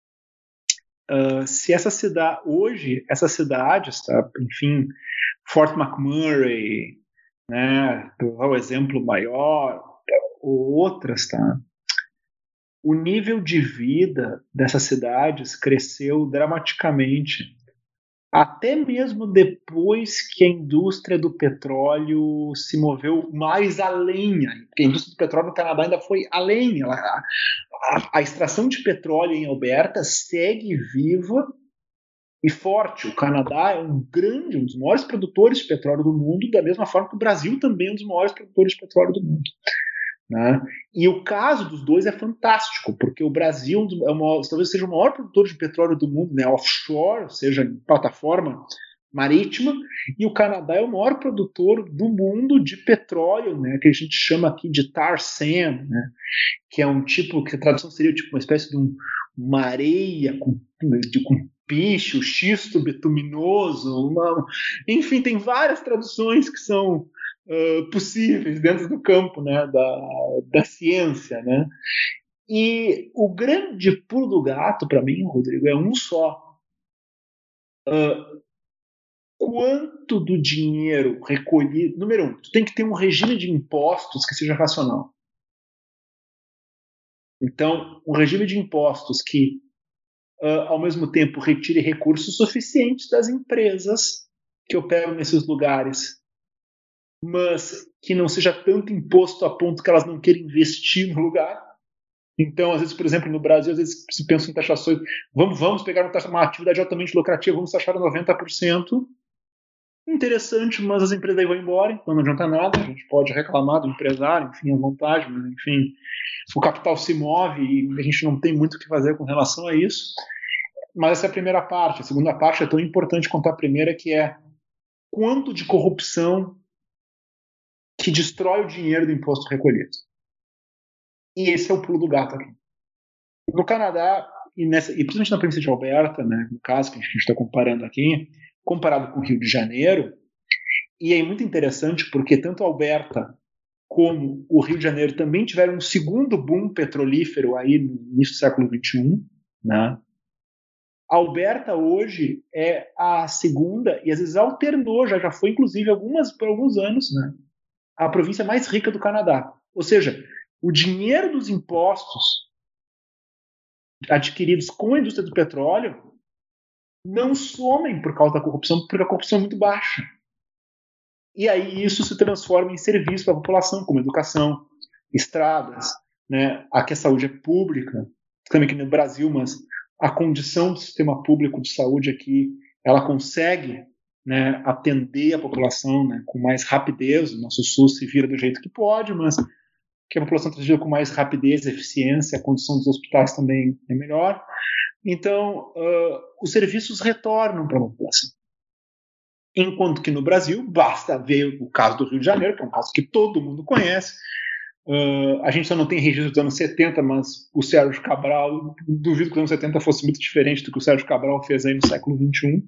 Se essa cidade hoje, essas cidades, tá? Enfim, Fort McMurray, né, o exemplo maior, ou outras, tá? O nível de vida dessas cidades cresceu dramaticamente, até mesmo depois que a indústria do petróleo se moveu mais além. Porque a indústria do petróleo no Canadá ainda foi além. A extração de petróleo em Alberta segue viva e forte. O Canadá é um dos maiores produtores de petróleo do mundo, da mesma forma que o Brasil também é um dos maiores produtores de petróleo do mundo. Né? E o caso dos dois é fantástico, porque o Brasil talvez seja o maior produtor de petróleo do mundo, né? Offshore, ou seja, em plataforma marítima, e o Canadá é o maior produtor do mundo de petróleo, né? Que a gente chama aqui de tar sand, né? Que é um tipo, que a tradução seria tipo uma espécie de uma areia com picho, xisto bituminoso, enfim, tem várias traduções que são possíveis dentro do campo, né, da ciência, né? E o grande pulo do gato para mim, Rodrigo, é um só. Quanto do dinheiro recolhido? Número 1, tu tem que ter um regime de impostos que seja racional. Então, um regime de impostos que, ao mesmo tempo, retire recursos suficientes das empresas que operam nesses lugares, mas que não seja tanto imposto a ponto que elas não queiram investir no lugar. Então, às vezes, por exemplo, no Brasil, às vezes se pensa em taxações, vamos pegar uma atividade altamente lucrativa, vamos taxar 90%. Interessante, mas as empresas aí vão embora, então não adianta nada, a gente pode reclamar do empresário, enfim, à vontade, mas enfim, o capital se move e a gente não tem muito o que fazer com relação a isso. Mas essa é a primeira parte. A segunda parte é tão importante quanto a primeira, que é quanto de corrupção que destrói o dinheiro do imposto recolhido. E esse é o pulo do gato aqui. No Canadá, e principalmente na província de Alberta, né, no caso que a gente está comparando aqui, comparado com o Rio de Janeiro, e é muito interessante porque tanto Alberta como o Rio de Janeiro também tiveram um segundo boom petrolífero aí no início do século XXI, né? Alberta hoje é a segunda, e às vezes alternou, já foi inclusive por alguns anos, né, a província mais rica do Canadá. Ou seja, o dinheiro dos impostos adquiridos com a indústria do petróleo não somem por causa da corrupção, porque a corrupção é muito baixa. E aí isso se transforma em serviço para a população, como educação, estradas, né? Aqui a saúde é pública, também aqui no Brasil, mas a condição do sistema público de saúde aqui, ela consegue, né, atender a população, né, com mais rapidez. O nosso SUS se vira do jeito que pode, mas que a população está atendida com mais rapidez, eficiência, a condição dos hospitais também é melhor. Então, os serviços retornam para a população. Enquanto que no Brasil, basta ver o caso do Rio de Janeiro, que é um caso que todo mundo conhece. A gente só não tem registro dos anos 70, mas o Sérgio Cabral, duvido que os anos 70 fosse muito diferente do que o Sérgio Cabral fez aí no século XXI.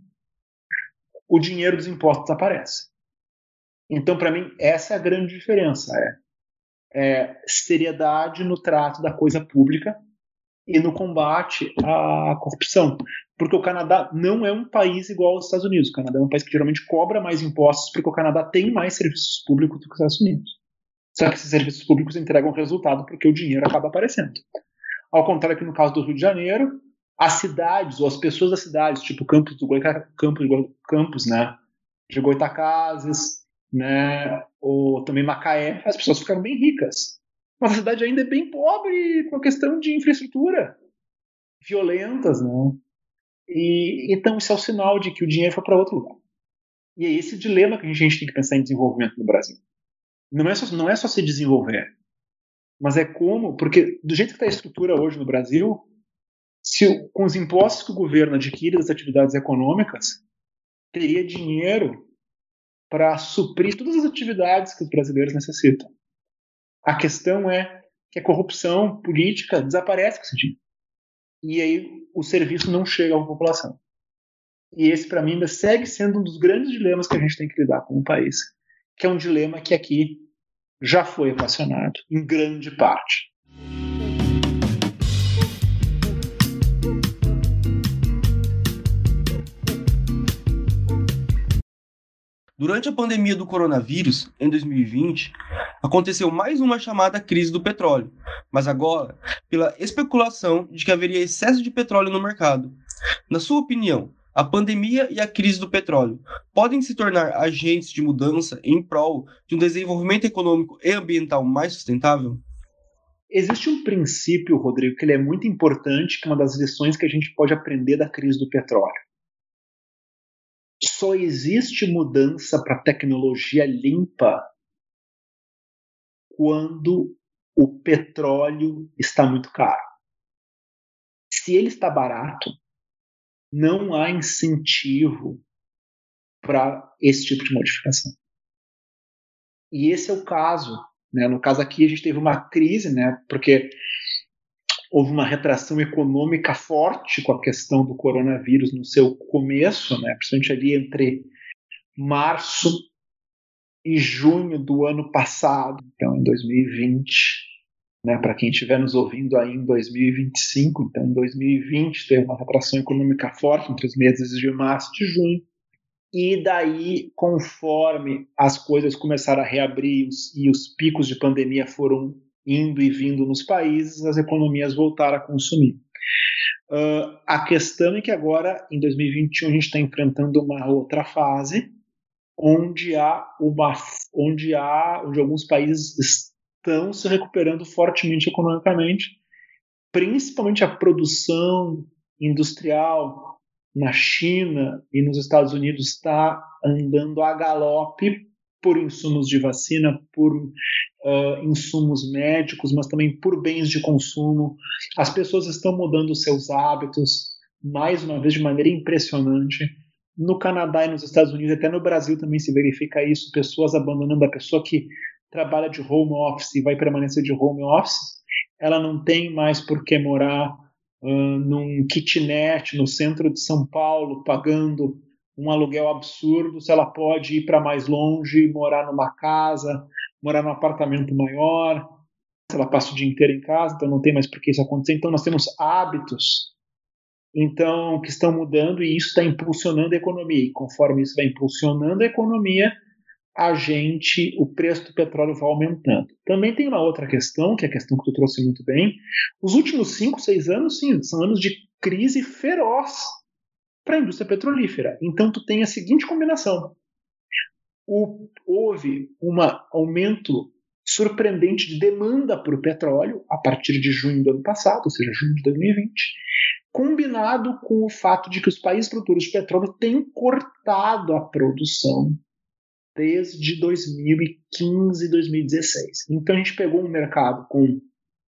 O dinheiro dos impostos desaparece. Então, para mim, essa é a grande diferença. Seriedade no trato da coisa pública, e no combate à corrupção. Porque o Canadá não é um país igual aos Estados Unidos. O Canadá é um país que geralmente cobra mais impostos porque o Canadá tem mais serviços públicos do que os Estados Unidos. Só que esses serviços públicos entregam resultado porque o dinheiro acaba aparecendo. Ao contrário que no caso do Rio de Janeiro, as cidades ou as pessoas das cidades, tipo Campos, né, de Goytacazes, né, ou também Macaé, as pessoas ficaram bem ricas. Mas a cidade ainda é bem pobre com a questão de infraestrutura, violentas, né? E então isso é o sinal de que o dinheiro foi para outro lugar. E é esse dilema que a gente tem que pensar em desenvolvimento no Brasil. Não é só se desenvolver, mas é como, porque do jeito que está a estrutura hoje no Brasil, com os impostos que o governo adquire das atividades econômicas, teria dinheiro para suprir todas as atividades que os brasileiros necessitam. A questão é que a corrupção política desaparece com esse dinheiro. E aí o serviço não chega à população. E esse, para mim, ainda segue sendo um dos grandes dilemas que a gente tem que lidar com o país, que é um dilema que aqui já foi equacionado, em grande parte. Durante a pandemia do coronavírus, em 2020, aconteceu mais uma chamada crise do petróleo, mas agora pela especulação de que haveria excesso de petróleo no mercado. Na sua opinião, a pandemia e a crise do petróleo podem se tornar agentes de mudança em prol de um desenvolvimento econômico e ambiental mais sustentável? Existe um princípio, Rodrigo, que ele é muito importante, que é uma das lições que a gente pode aprender da crise do petróleo. Só existe mudança para tecnologia limpa quando o petróleo está muito caro. Se ele está barato, não há incentivo para esse tipo de modificação. E esse é o caso. Né? No caso aqui, a gente teve uma crise, né? Porque houve uma retração econômica forte com a questão do coronavírus no seu começo, né? Principalmente ali entre março e junho do ano passado, então em 2020, né? Para quem estiver nos ouvindo aí em 2025, então em 2020 teve uma retração econômica forte entre os meses de março e de junho. E daí, conforme as coisas começaram a reabrir e os picos de pandemia foram indo e vindo nos países, as economias voltaram a consumir. A questão é que agora, em 2021, a gente está enfrentando uma outra fase, onde alguns países estão se recuperando fortemente economicamente, principalmente a produção industrial na China e nos Estados Unidos está andando a galope por insumos de vacina, por insumos médicos, mas também por bens de consumo. As pessoas estão mudando seus hábitos, mais uma vez, de maneira impressionante. No Canadá e nos Estados Unidos, até no Brasil também se verifica isso, pessoas abandonando. A pessoa que trabalha de home office e vai permanecer de home office, ela não tem mais por que morar num kitnet no centro de São Paulo, pagando um aluguel absurdo, se ela pode ir para mais longe, morar numa casa, morar num apartamento maior, se ela passa o dia inteiro em casa, então não tem mais por que isso acontecer. Então nós temos hábitos então, que estão mudando e isso está impulsionando a economia. E conforme isso vai impulsionando a economia, o preço do petróleo vai aumentando. Também tem uma outra questão, que é a questão que tu trouxe muito bem. Os últimos 5, 6 anos, sim, são anos de crise feroz para a indústria petrolífera. Então, tu tem a seguinte combinação. Houve um aumento surpreendente de demanda por petróleo a partir de junho do ano passado, ou seja, junho de 2020, combinado com o fato de que os países produtores de petróleo têm cortado a produção desde 2015, 2016. Então a gente pegou um mercado com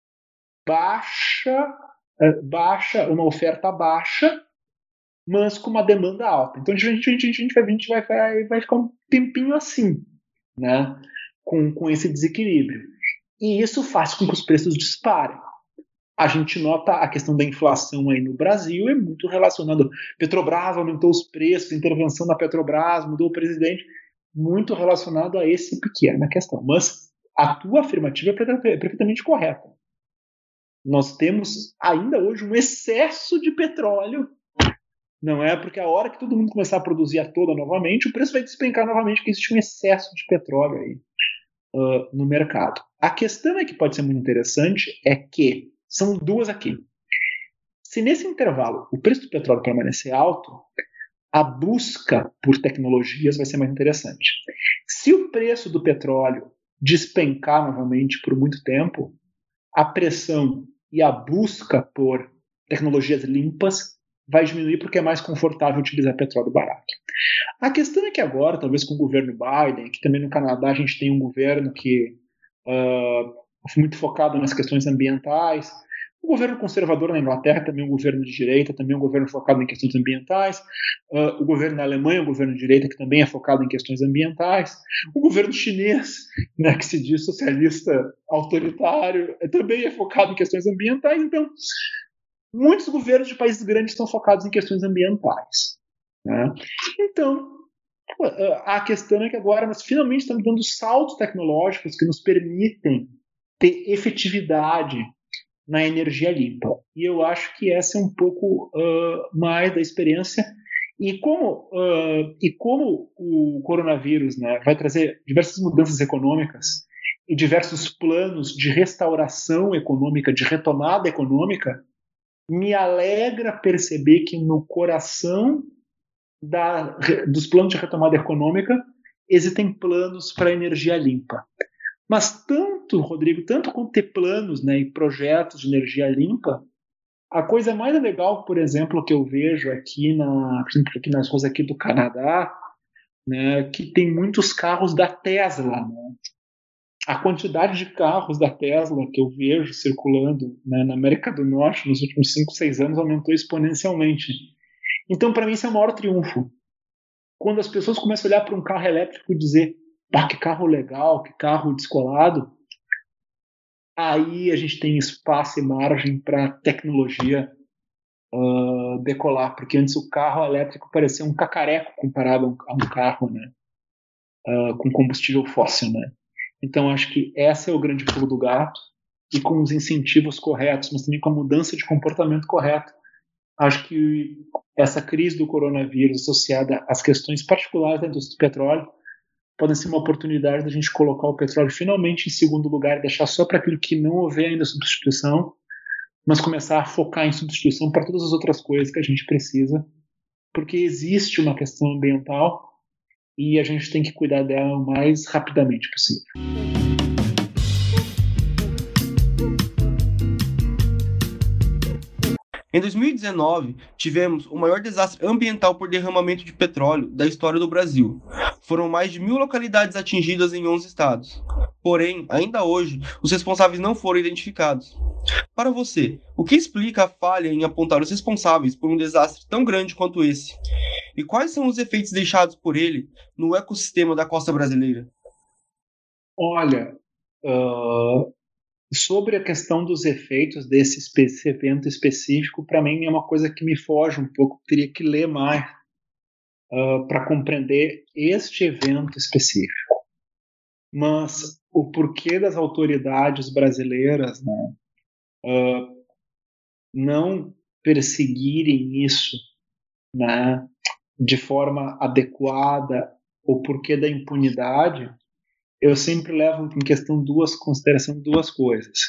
uma oferta baixa, mas com uma demanda alta. Então a gente vai ficar um tempinho assim, né? Com esse desequilíbrio. E isso faz com que os preços disparem. A gente nota a questão da inflação aí no Brasil, é muito relacionado. Petrobras aumentou os preços, intervenção da Petrobras, mudou o presidente, muito relacionado a esse pequena questão. Mas a tua afirmativa é perfeitamente correta. nós temos ainda hoje um excesso de petróleo, não é? Porque a hora que todo mundo começar a produzir a toda novamente, o preço vai despencar novamente, porque existe um excesso de petróleo aí no mercado. A questão é que pode ser muito interessante é que são duas aqui. Se nesse intervalo o preço do petróleo permanecer alto, a busca por tecnologias vai ser mais interessante. Se o preço do petróleo despencar novamente por muito tempo, a pressão e a busca por tecnologias limpas vai diminuir porque é mais confortável utilizar petróleo barato. A questão é que agora, talvez com o governo Biden, que também no Canadá a gente tem um governo que foi muito focado nas questões ambientais, o governo conservador na Inglaterra também é um governo de direita, também é um governo focado em questões ambientais. O governo na Alemanha é um governo de direita que também é focado em questões ambientais. O governo chinês, né, que se diz socialista autoritário, também é focado em questões ambientais. Então, muitos governos de países grandes estão focados em questões ambientais, né? Então, a questão é que agora nós finalmente estamos dando saltos tecnológicos que nos permitem ter efetividade na energia limpa. E eu acho que essa é um pouco mais da experiência. E como o coronavírus, né, vai trazer diversas mudanças econômicas e diversos planos de restauração econômica, de retomada econômica, me alegra perceber que no coração dos planos de retomada econômica existem planos para energia limpa. Mas tanto, Rodrigo, tanto quanto ter planos, né, e projetos de energia limpa, a coisa mais legal, por exemplo, que eu vejo aqui nas ruas aqui do Canadá, né, que tem muitos carros da Tesla, né? A quantidade de carros da Tesla que eu vejo circulando, né, na América do Norte nos últimos 5, 6 anos aumentou exponencialmente. Então, para mim, isso é o maior triunfo. Quando as pessoas começam a olhar para um carro elétrico e dizer, que carro legal, que carro descolado, aí a gente tem espaço e margem para a tecnologia decolar, porque antes o carro elétrico parecia um cacareco comparado a um carro, né, com combustível fóssil, né? Então acho que esse é o grande pulo do gato, e com os incentivos corretos, mas também com a mudança de comportamento correto, acho que essa crise do coronavírus associada às questões particulares da indústria do petróleo podem ser uma oportunidade da gente colocar o petróleo finalmente em segundo lugar, deixar só para aquilo que não houver ainda substituição, mas começar a focar em substituição para todas as outras coisas que a gente precisa, porque existe uma questão ambiental e a gente tem que cuidar dela o mais rapidamente possível. Em 2019, tivemos o maior desastre ambiental por derramamento de petróleo da história do Brasil. Foram mais de 1.000 localidades atingidas em 11 estados. Porém, ainda hoje, os responsáveis não foram identificados. Para você, o que explica a falha em apontar os responsáveis por um desastre tão grande quanto esse? E quais são os efeitos deixados por ele no ecossistema da costa brasileira? Olha, sobre a questão dos efeitos desse evento específico, para mim é uma coisa que me foge um pouco, teria que ler mais para compreender este evento específico. Mas o porquê das autoridades brasileiras, né, não perseguirem isso, né, de forma adequada, o porquê da impunidade, eu sempre levo em consideração duas coisas.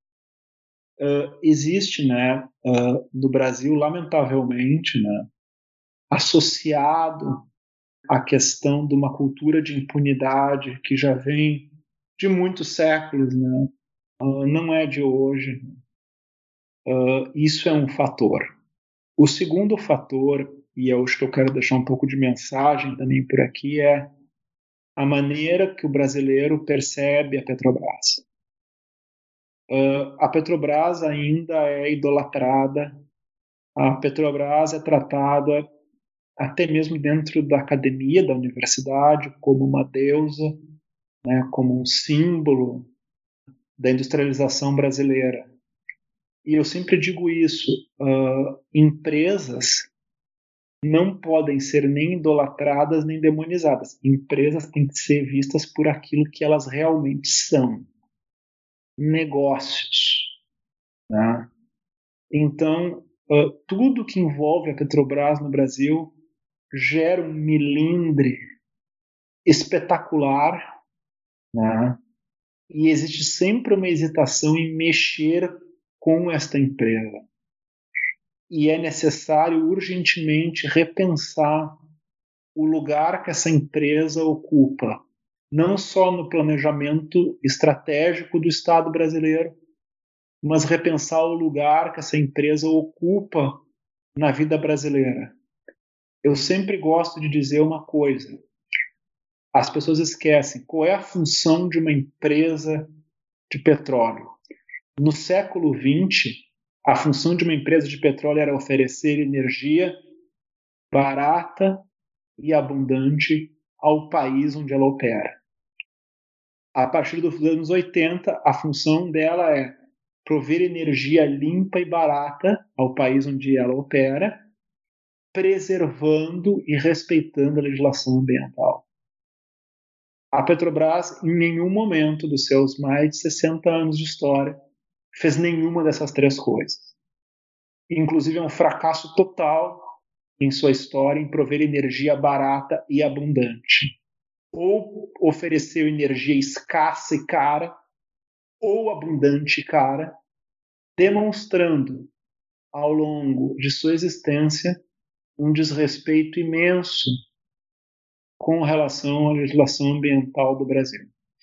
Existe, né, no Brasil, lamentavelmente, né, associado à questão de uma cultura de impunidade que já vem de muitos séculos, né, não é de hoje. Isso é um fator. O segundo fator, e eu acho que eu quero deixar um pouco de mensagem também por aqui, é a maneira que o brasileiro percebe a Petrobras. A Petrobras ainda é idolatrada, a Petrobras é tratada até mesmo dentro da academia, da universidade, como uma deusa, né, como um símbolo da industrialização brasileira. E eu sempre digo isso, empresas não podem ser nem idolatradas nem demonizadas. Empresas têm que ser vistas por aquilo que elas realmente são. Negócios. né? Então, tudo que envolve a Petrobras no Brasil gera um milindre espetacular, né? E existe sempre uma hesitação em mexer com esta empresa. E é necessário urgentemente repensar o lugar que essa empresa ocupa, não só no planejamento estratégico do Estado brasileiro, mas repensar o lugar que essa empresa ocupa na vida brasileira. Eu sempre gosto de dizer uma coisa: as pessoas esquecem qual é a função de uma empresa de petróleo. No século XX, a função de uma empresa de petróleo era oferecer energia barata e abundante ao país onde ela opera. A partir dos anos 80, a função dela é prover energia limpa e barata ao país onde ela opera, preservando e respeitando a legislação ambiental. A Petrobras, em nenhum momento dos seus mais de 60 anos de história, fez nenhuma dessas três coisas. Inclusive, é um fracasso total em sua história em prover energia barata e abundante. Ou ofereceu energia escassa e cara, ou abundante e cara, demonstrando ao longo de sua existência um desrespeito imenso com relação à legislação ambiental do Brasil.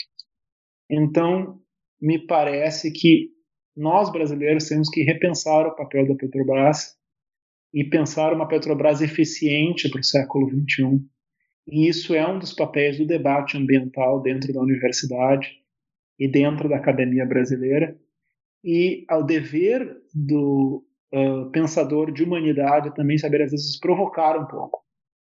Então, me parece que nós brasileiros temos que repensar o papel da Petrobras e pensar uma Petrobras eficiente para o século XXI. E isso é um dos papéis do debate ambiental dentro da universidade e dentro da academia brasileira. E ao dever do pensador de humanidade também saber, às vezes, provocar um pouco.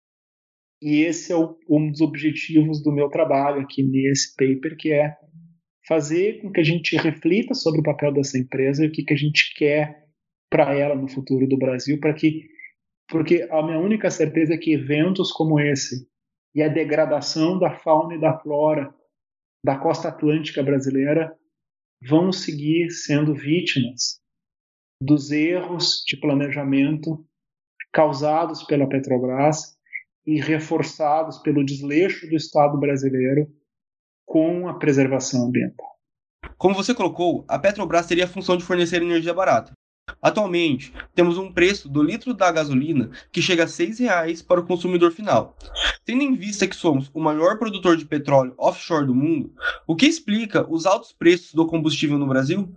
E esse é um dos objetivos do meu trabalho aqui nesse paper, que é fazer com que a gente reflita sobre o papel dessa empresa e o que a gente quer para ela no futuro do Brasil, porque a minha única certeza é que eventos como esse e a degradação da fauna e da flora da costa atlântica brasileira vão seguir sendo vítimas dos erros de planejamento causados pela Petrobras e reforçados pelo desleixo do Estado brasileiro com a preservação ambiental. Como você colocou, a Petrobras teria a função de fornecer energia barata. Atualmente, temos um preço do litro da gasolina que chega a R$ 6 para o consumidor final. Tendo em vista que somos o maior produtor de petróleo offshore do mundo, o que explica os altos preços do combustível no Brasil?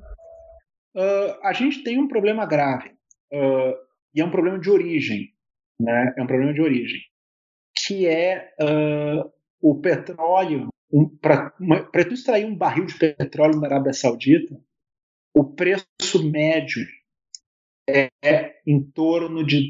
A gente tem um problema grave, e é um problema de origem, né? É um problema de origem, que é o petróleo. Para tu extrair um barril de petróleo na Arábia Saudita, o preço médio é em torno de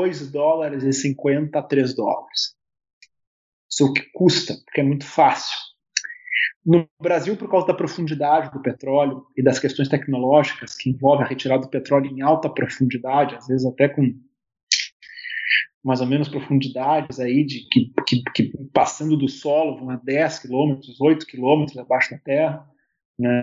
$2,50 a $3. Isso é o que custa, porque é muito fácil. No Brasil, por causa da profundidade do petróleo e das questões tecnológicas que envolvem a retirada do petróleo em alta profundidade, às vezes até com mais ou menos profundidades aí que passando do solo vão a 10 quilômetros, 8 quilômetros abaixo da terra, né?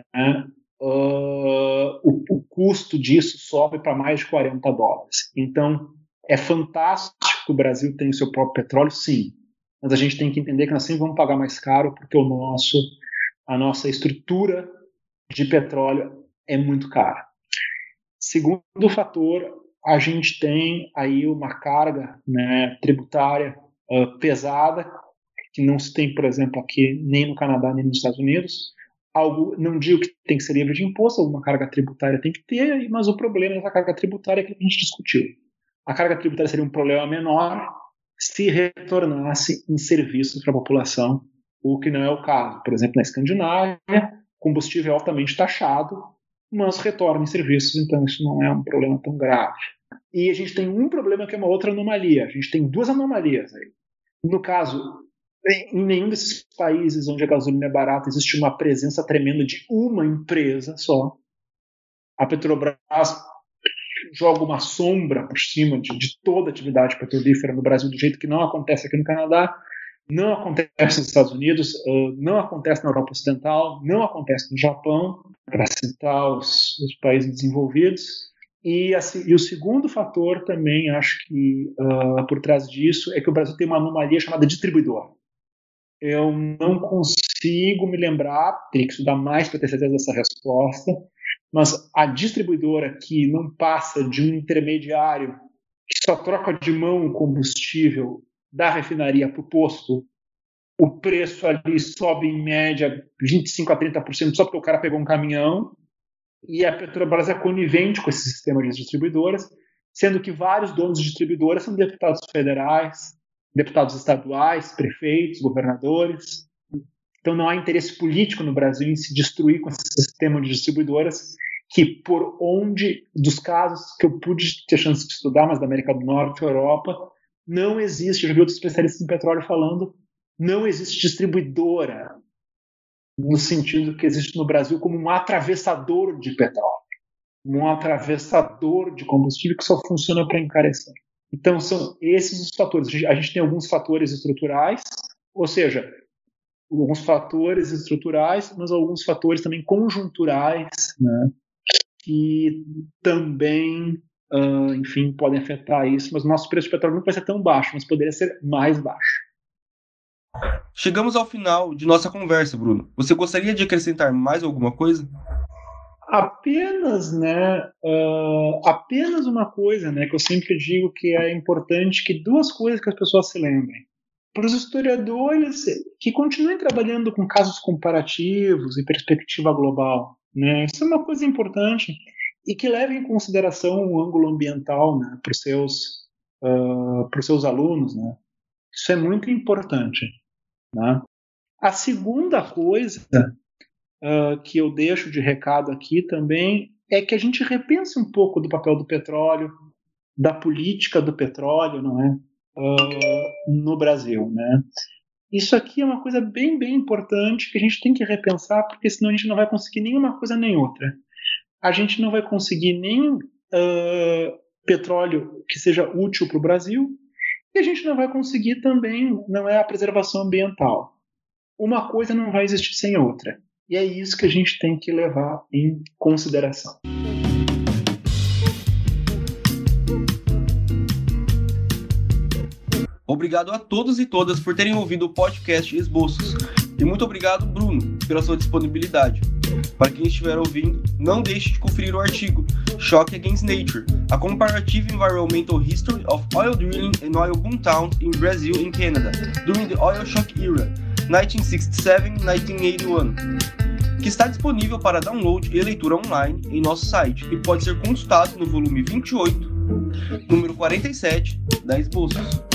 O custo disso sobe para mais de $40. Então, é fantástico que o Brasil tenha o seu próprio petróleo, sim, mas a gente tem que entender que nós sempre vamos pagar mais caro porque a nossa estrutura de petróleo é muito cara. Segundo fator, a gente tem aí uma carga, né, tributária pesada, que não se tem, por exemplo, aqui nem no Canadá nem nos Estados Unidos. Não digo que tem que ser livre de imposto, alguma carga tributária tem que ter, mas o problema dessa carga tributária é aquilo que a gente discutiu. A carga tributária seria um problema menor se retornasse em serviços para a população, o que não é o caso. Por exemplo, na Escandinávia, combustível é altamente taxado, mas retorna em serviços, então isso não é um problema tão grave. E a gente tem um problema que é uma outra anomalia. A gente tem duas anomalias aí. No caso, em nenhum desses países onde a gasolina é barata existe uma presença tremenda de uma empresa só. A Petrobras joga uma sombra por cima de toda a atividade petrolífera no Brasil, do jeito que não acontece aqui no Canadá. não acontece nos Estados Unidos, não acontece na Europa Ocidental, não acontece no Japão, para citar os países desenvolvidos. E o segundo fator também, acho que por trás disso, é que o Brasil tem uma anomalia chamada distribuidor. Eu não consigo me lembrar, teria que estudar mais para ter certeza dessa resposta, mas a distribuidora que não passa de um intermediário que só troca de mão o combustível da refinaria para o posto, o preço ali sobe em média 25% a 30% só porque o cara pegou um caminhão, e a Petrobras é conivente com esse sistema de distribuidoras, sendo que vários donos de distribuidoras são deputados federais, deputados estaduais, prefeitos, governadores. Então não há interesse político no Brasil em se destruir com esse sistema de distribuidoras, que por onde, dos casos que eu pude ter chance de estudar, mas da América do Norte, Europa, não existe, eu já vi outros especialistas em petróleo falando, não existe distribuidora no sentido que existe no Brasil como um atravessador de petróleo, um atravessador de combustível que só funciona para encarecer. Então são esses os fatores. A gente tem alguns fatores estruturais, ou seja, alguns fatores estruturais, mas alguns fatores também conjunturais, né, que também, enfim, podem afetar isso, mas o nosso preço de petróleo não vai ser tão baixo, mas poderia ser mais baixo. Chegamos ao final de nossa conversa, Bruno. Você gostaria de acrescentar mais alguma coisa? Apenas uma coisa, né, que eu sempre digo que é importante, que duas coisas que as pessoas se lembrem. Para os historiadores que continuem trabalhando com casos comparativos e perspectiva global, né, isso é uma coisa importante, e que levem em consideração o ângulo ambiental, né, para os seus alunos, né. Isso é muito importante, né. A segunda coisa que eu deixo de recado aqui também é que a gente repense um pouco do papel do petróleo, da política do petróleo, não é? No Brasil, né? Isso aqui é uma coisa bem, bem importante que a gente tem que repensar, porque senão a gente não vai conseguir nenhuma coisa nem outra. A gente não vai conseguir nem petróleo que seja útil para o Brasil, e a gente não vai conseguir também, não é a preservação ambiental. Uma coisa não vai existir sem outra. E é isso que a gente tem que levar em consideração. Obrigado a todos e todas por terem ouvido o podcast Esboços. E muito obrigado, Bruno, pela sua disponibilidade. Para quem estiver ouvindo, não deixe de conferir o artigo Shock Against Nature, a Comparative Environmental History of Oil Drilling and Oil Boom Towns in Brazil and Canada during the Oil Shock Era, 1967-1981, que está disponível para download e leitura online em nosso site e pode ser consultado no volume 28, número 47 da Esboços.